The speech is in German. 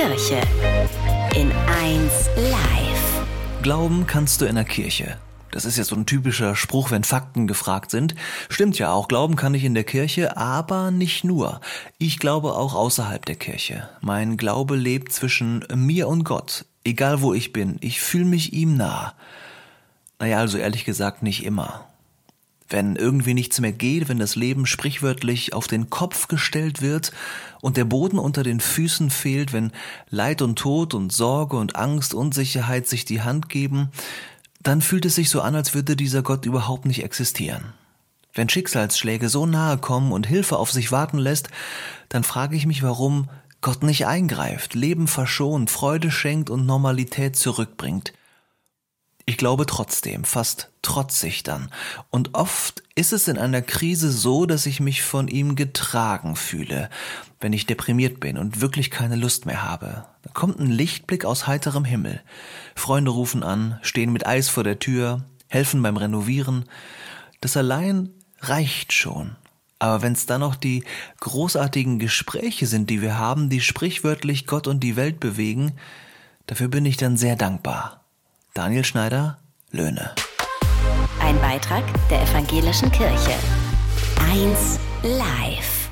Kirche. In 1 Live. Glauben kannst du in der Kirche. Das ist ja so ein typischer Spruch, wenn Fakten gefragt sind. Stimmt ja auch, glauben kann ich in der Kirche, aber nicht nur. Ich glaube auch außerhalb der Kirche. Mein Glaube lebt zwischen mir und Gott. Egal wo ich bin, ich fühle mich ihm nah. Naja, also ehrlich gesagt nicht immer. Wenn irgendwie nichts mehr geht, wenn das Leben sprichwörtlich auf den Kopf gestellt wird und der Boden unter den Füßen fehlt, wenn Leid und Tod und Sorge und Angst, Unsicherheit sich die Hand geben, dann fühlt es sich so an, als würde dieser Gott überhaupt nicht existieren. Wenn Schicksalsschläge so nahe kommen und Hilfe auf sich warten lässt, dann frage ich mich, warum Gott nicht eingreift, Leben verschont, Freude schenkt und Normalität zurückbringt. Ich glaube trotzdem, fast trotzig dann. Und oft ist es in einer Krise so, dass ich mich von ihm getragen fühle, wenn ich deprimiert bin und wirklich keine Lust mehr habe. Da kommt ein Lichtblick aus heiterem Himmel. Freunde rufen an, stehen mit Eis vor der Tür, helfen beim Renovieren. Das allein reicht schon. Aber wenn es dann noch die großartigen Gespräche sind, die wir haben, die sprichwörtlich Gott und die Welt bewegen, dafür bin ich dann sehr dankbar. Daniel Schneider, Löhne. Ein Beitrag der Evangelischen Kirche. 1 Live.